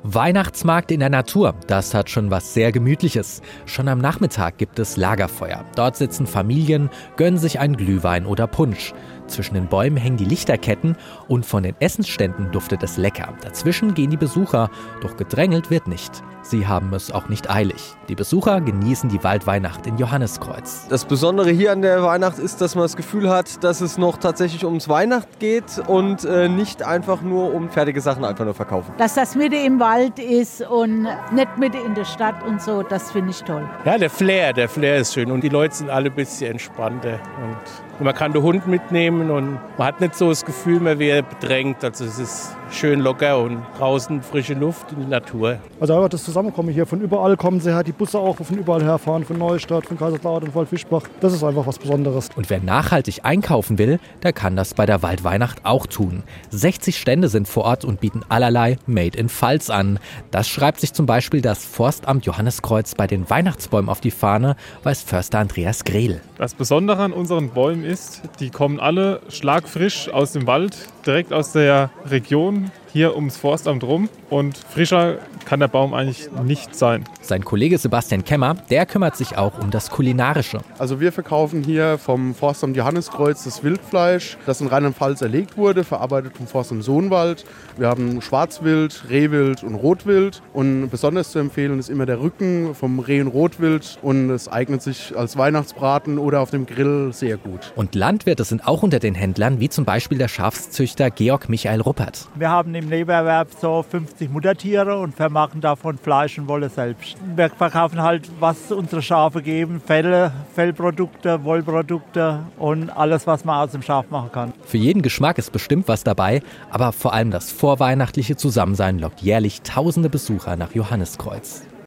Weihnachtsmarkt in der Natur, das hat schon was sehr Gemütliches. Schon am Nachmittag gibt es Lagerfeuer. Dort sitzen Familien, gönnen sich einen Glühwein oder Punsch. Zwischen den Bäumen hängen die Lichterketten und von den Essensständen duftet es lecker. Dazwischen gehen die Besucher, doch gedrängelt wird nicht. Sie haben es auch nicht eilig. Die Besucher genießen die Waldweihnacht in Johanniskreuz. Das Besondere hier an der Weihnacht ist, dass man das Gefühl hat, dass es noch tatsächlich ums Weihnacht geht und nicht einfach nur um fertige Sachen einfach nur verkaufen. Dass das Mitte im Wald ist und nicht Mitte in der Stadt und so, das finde ich toll. Ja, der Flair ist schön und die Leute sind alle ein bisschen entspannter und man kann den Hund mitnehmen und man hat nicht so das Gefühl mehr, wie er bedrängt. Also es ist schön locker und draußen frische Luft in die Natur. Also einfach das Zusammenkommen hier, von überall kommen sie her, die Busse auch von überall herfahren, von Neustadt, von Kaiserslautern, von Waldfischbach. Das ist einfach was Besonderes. Und wer nachhaltig einkaufen will, der kann das bei der Waldweihnacht auch tun. 60 Stände sind vor Ort und bieten allerlei Made in Pfalz an. Das schreibt sich zum Beispiel das Forstamt Johanniskreuz bei den Weihnachtsbäumen auf die Fahne, weiß Förster Andreas Grehl. Das Besondere an unseren Bäumen ist, die kommen alle schlagfrisch aus dem Wald, direkt aus der Region, hier ums Forstamt rum. Und frischer kann der Baum eigentlich nicht sein. Sein Kollege Sebastian Kemmer, der kümmert sich auch um das Kulinarische. Also wir verkaufen hier vom Forstamt Johanniskreuz das Wildfleisch, das in Rheinland-Pfalz erlegt wurde, verarbeitet vom Forstamt Sohnwald. Wir haben Schwarzwild, Rehwild und Rotwild. Und besonders zu empfehlen ist immer der Rücken vom Reh- und Rotwild. Und es eignet sich als Weihnachtsbraten oder auf dem Grill sehr gut. Und Landwirte sind auch unter den Händlern, wie zum Beispiel der Schafszüchter Georg Michael Ruppert. Wir haben im Nebenerwerb so 50 Muttertiere und vermachen davon Fleisch und Wolle selbst. Wir verkaufen halt, was unsere Schafe geben, Felle, Fellprodukte, Wollprodukte und alles, was man aus dem Schaf machen kann. Für jeden Geschmack ist bestimmt was dabei, aber vor allem das vorweihnachtliche Zusammensein lockt jährlich tausende Besucher nach Johanniskreuz.